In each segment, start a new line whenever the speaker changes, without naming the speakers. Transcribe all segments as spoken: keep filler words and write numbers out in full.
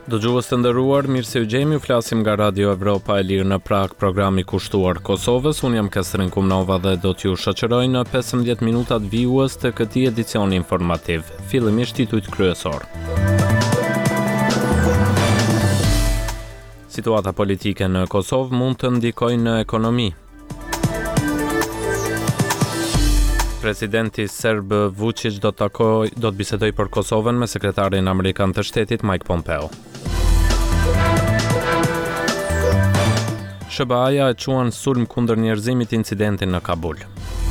Dëgjues të nderuar, mirë se u gjemi, u flasim nga Radio Evropa e Lirë në Prag, programi kushtuar Kosovës. Unë jam Kestrin Kumnova dhe do t'ju shoqëroj në pesëmbëdhjetë minutat vijues të këtij edicioni informativ. Fillimisht titujt kryesor. Situata politike në Kosovë mund të ndikojë në ekonomi. Presidenti serb Vučić do të takoj, do të bisedoj për Kosovën me sekretarin amerikan të shtetit Mike Pompeo. S B A-ja e quan sulm kundër njerëzimit incidentin në Kabul.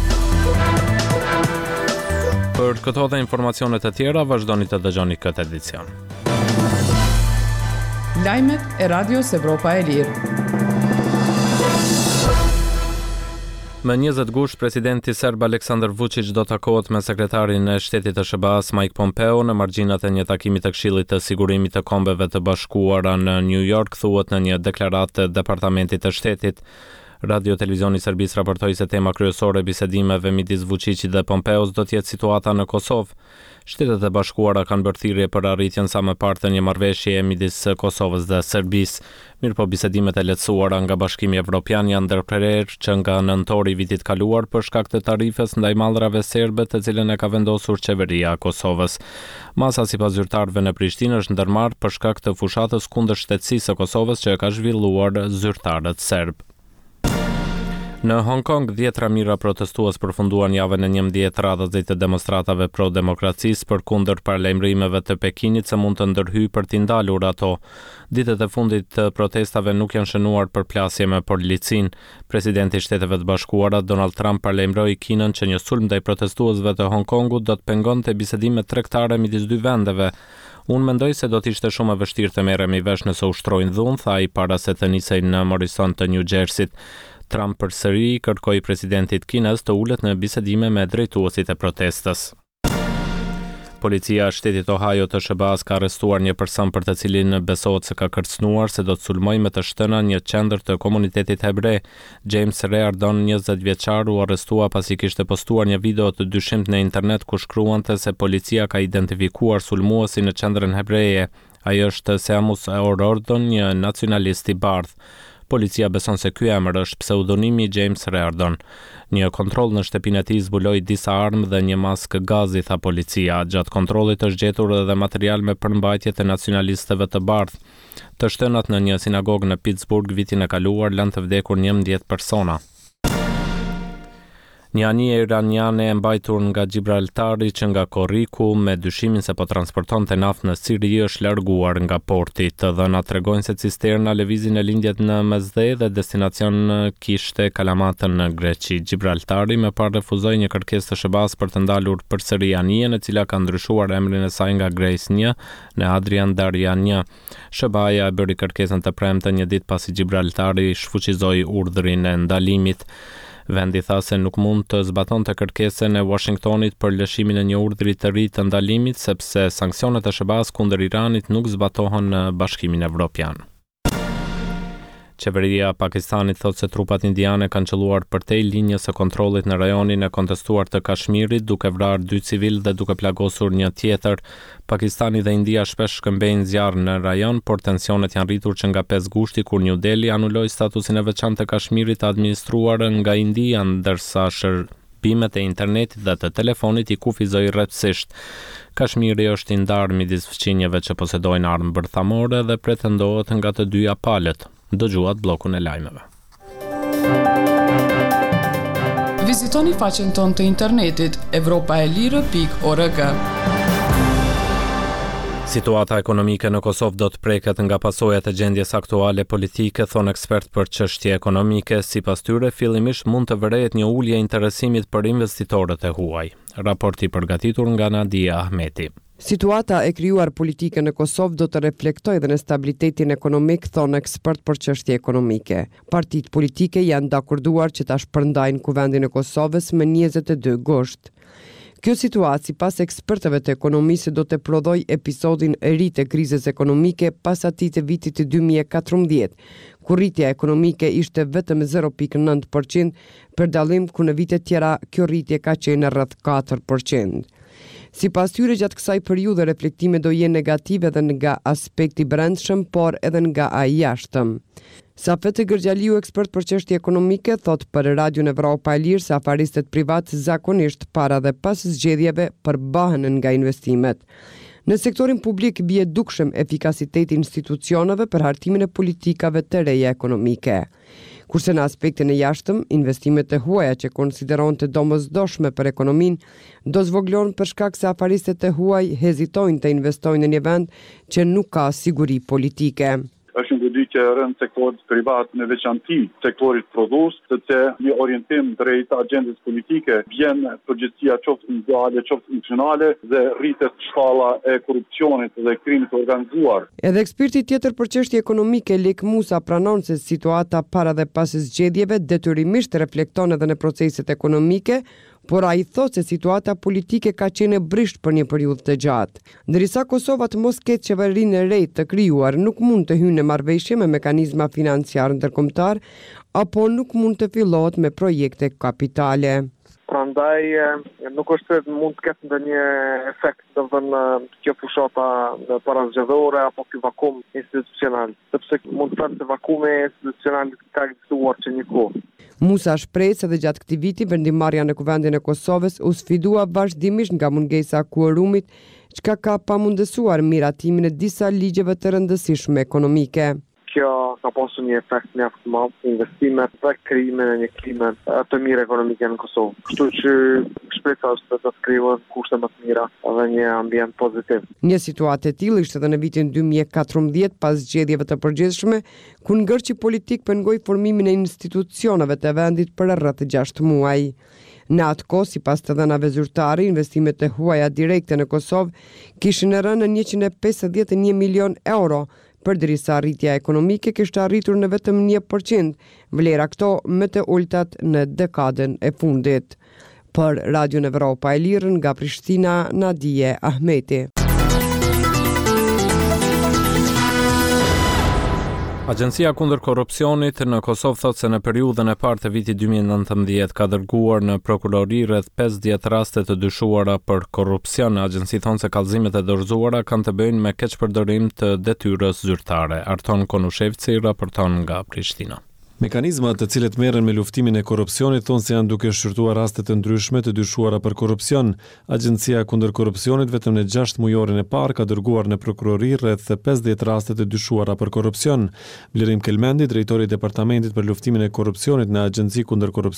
Për këto dhe informacionet e tjera, vazhdoni të dëgjoni këtë edicion.
Lajmet e Radios Evropa e Lirë.
Më njëzet gusht, presidenti serb Aleksandar Vučić do takohet me sekretarin e shtetit të S B A-s Mike Pompeo në margjinat e një takimi të Këshillit të Sigurimit të Kombeve të Bashkuara në New York, thuhet në një deklaratë të Departamentit të Shtetit. Radio Televizioni i Serbisë raportoi se tema kryesore e bisedimeve midis Vučićit dhe Pompeos do të jetë situata në Kosovë. Shtetet e Bashkuara kanë bërë thirrje për arritjen sa më parë të një marrëveshjeje midis Kosovës dhe Serbisë. Mirëpo bisedimet e lehtësuara nga Bashkimi Evropian janë ndërprerë që nga nëntori i vitit kaluar për shkak të tarifes ndaj mallrave serbe, të cilën e ka vendosur qeveria e Kosovës. Masa sipas zyrtarëve në Prishtinë është ndërmarrë për shkak të fushatës kundër shtetësisë së Kosovës që e ka zhvilluar zyrtarët serb. Në Hong Kong, dhjetra mijëra protestues përfunduan javën e njëmbëdhjetë radhëzit të demonstratave pro-demokracisë përkundër paralajmërimeve të Pekinit se mund të ndërhyjë për t'i ndalur ato. Ditët e fundit të protestave nuk janë shënuar për plasje me policinë. Presidenti i Shteteve të Bashkuara Donald Trump paralajmëroi Kinën që një sulm ndaj protestuesve të Hong Kongut do të pengonte bisedimet tregtare midis dy vendeve. Unë mendoj se do t'ishte shumë e vështirë të merremi vesh nëse ushtrojnë dhunë, tha ai para se të nisej në Morrison të New Jersey. Trump përsëri kërkoi presidentit Kinës të ulet në bisedime me drejtuesit e protestës. Policia e shtetit Ohio të S B A-s ka arrestuar një person për të cilin besohet se ka kërcënuar se do të sulmojë me të shtëna një qendër të komunitetit hebre. James Reardon, njëzet vjeçar, u arrestua pasi kishte postuar një video të dyshimt në internet ku shkruante se policia ka identifikuar sulmuesin në qendrën hebreje. Ai është Seamus O'Riordan, një nacionalist i bardhë. Policia beson se ky emër është pseudonimi i James Reardon. Një kontroll në shtëpinë e tij zbuloi disa armë dhe një maskë gazi, tha policia. Gjatë kontrollit është gjetur edhe material me përmbajtje të nacionalistëve të bardhë. Të shtënat në një sinagogë në Pittsburgh vitin e kaluar lanë të vdekur njëmbëdhjetë persona. Një anije iraniane e mbajtur nga Gibraltari që nga Korriku me dyshimin se po transportonte naftë në Siri është larguar nga porti. Të dhënat tregojnë se cisterna lëvizi në lindjet në Mesdhe dhe destinacion kishte Kalamatën në Greqi. Gibraltari më parë refuzoi një kërkesë të S B A-s për të ndalur përsëri anijen, e cila ka ndryshuar emrin e saj nga Grace një në Adrian Darja një. S B A-ja e bëri kërkesën të premte një ditë pasi Gibraltari shfuqizoi urdhrin e ndalimit. Vendi tha se nuk mund të zbatonte kërkesën e Washingtonit për lëshimin e një urdhri të ri të ndalimit, sepse sanksionet e S B A-s kundër Iranit nuk zbatohen në Bashkimin Evropian. Qeveria e Pakistanit thot se trupat indiane kanë qelluar përtej linjës së kontrollit në rajonin e kontestuar të Kashmirit, duke vrarë dy civil dhe duke plagosur një tjetër. Pakistani dhe India shpesh shkëmbejnë zjarr në rajon, por tensionet janë rritur që nga pesë gushti kur New Delhi anuloi statusin e veçantë të Kashmirit të administruar nga India, ndërsa shërbimet e internetit dhe të telefonit i kufizoi rreptësisht. Kashmiri është i ndarë midis fqinjeve që posedojnë armë bërthamore dhe pretendohet nga të dyja palët. Dëgjuat bllokun e lajmeve.
Vizitoni faqen tonë të internetit evropaelire pikë org.
Situata ekonomike në Kosovë do të preket nga pasojat e gjendjes aktuale politike, thon ekspert për çështje ekonomike. Sipas tyre, fillimisht mund të vërehet një ulje interesimit për investitorët e huaj. Raporti përgatitur nga Nadia Ahmeti.
Situata e krijuar politike në Kosovë do të reflektojë dhe në stabilitetin ekonomik, thon ekspert për çështje ekonomike. Partitë politike janë dakorduar që ta shpërndajnë kuvendin e Kosovës më njëzet e dy gusht. Kjo situatë sipas ekspertëve të ekonomisë do të prodhoj episodin e ri të krizës ekonomike pas atij të vitit dy mijë e katërmbëdhjetë, ku rritja ekonomike ishte vetëm zero pikë nëntë përqind për dallim ku në vite tjera kjo rritje ka qenë rreth katër përqind. Sipas tyre, gjatë kësaj periudhe reflektime do jenë negative edhe nga aspekti brendshëm, por edhe nga ai jashtëm. Safet Gërgjaliu, ekspert për çështje ekonomike, thot për Radion Evropa e Lirë se afaristët privat zakonisht para dhe pas zgjedhjeve përbahen nga investimet. Në sektorin publik bie dukshëm efikasiteti i institucioneve për hartimin e politikave të reja ekonomike. Kurse në aspektin e jashtëm, investimet e huaja që konsideron të domosdoshme për ekonomin, do zvoglon për shkak se afaristët e huaj hezitojnë të investojnë në një vend që nuk ka siguri politike.
Është një goditje e rëndë sektorit privat, në veçanti sektorit prodhues, sepse një orientim drejt agjendës politike vjen përgjegjësia qoftë individuale, qoftë nacionale dhe rritet shkalla e korrupsionit dhe krimit të organizuar.
Edhe eksperti tjetër për çështje ekonomike Lek Musa pranon se situata para dhe pas zgjedhjeve detyrimisht reflekton edhe në proceset ekonomike, por ai thotë se situata politike ka qenë brisht për një periudhë të gjatë. Ndërsa Kosova të mos ketë qeverinë e re të krijuar, nuk mund të hyjë në marrëveshje me mekanizma financiar ndërkombëtar, apo nuk mund të fillohet me projekte kapitale.
Prandaj nuk është se mund të ketë ndonjë efekt, domethënë kjo fushata parazgjedhore apo ky vakum institucional, sepse mund të thotë se vakumi institucional ka ekzistuar që një kohë.
Musa shpreh se edhe gjatë këtij viti vendimmarrja në Kuvendin e Kosovës u sfidua vazhdimisht nga mungesa e kuorumit, çka ka pamundësuar miratimin e disa ligjeve të rëndësishme ekonomike.
Kjo ka pasur një efekt mjaft të madh, investimet dhe krijimin e një klime të mirë ekonomike në Kosovë. Kështu që shpresa është të krijohen kushte më të mira dhe një ambient pozitiv.
Një situatë e tillë ishte edhe në vitin dy mijë e katërmbëdhjetë pas zgjedhjeve të përgjithshme, ku ngërçi politik pengoi formimin e institucioneve të vendit për rreth gjashtë muaj. Në atë kohë, sipas të dhënave zyrtare, investimet e huaja direkte në Kosovë kishin rënë në njëqind e pesëdhjetë e një milion euro, përderisa rritja ekonomike kishte arritur në vetëm një përqind, vlera këto më të ultat në dekadën e fundit. Për Radion Evropa e Lirë nga Prishtina, Nadije Ahmeti.
Agjencia kundër korrupsionit në Kosovë thotë se në periudhën e parë të vitit dy mijë e nëntëmbëdhjetë ka dërguar në prokurori rreth pesëdhjetë raste të dyshuara për korrupsion. Agjenci thonë se kallëzimet e dorëzuara kanë të bëjnë me keqpërdorim të detyrës zyrtare. Arton Konushevci raporton nga Prishtina.
Mekanizmat të cilët merren me luftimin e korrupsionit thonë se janë duke shqyrtuar raste të ndryshme të dyshuara për korrupsion. Agjencia kundër korrupsionit vetëm në gjashtë mujorin e parë ka dërguar në prokurori rreth pesëdhjetë raste të dyshuara për korrupsion. Blerim Kelmendi, drejtori i Departamentit për luftimin e korrupsionit në Agjenci kundër korrupsionit,